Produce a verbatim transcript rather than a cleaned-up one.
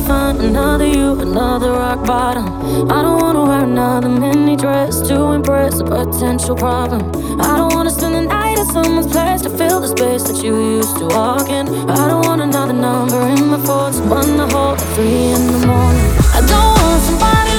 find another you, another rock bottom. I don't wanna wear another mini dress to impress a potential problem. I don't wanna spend the night at someone's place to fill the space that you used to walk in. I don't want another number in my phone, so one I hold at three in the morning. I don't want somebody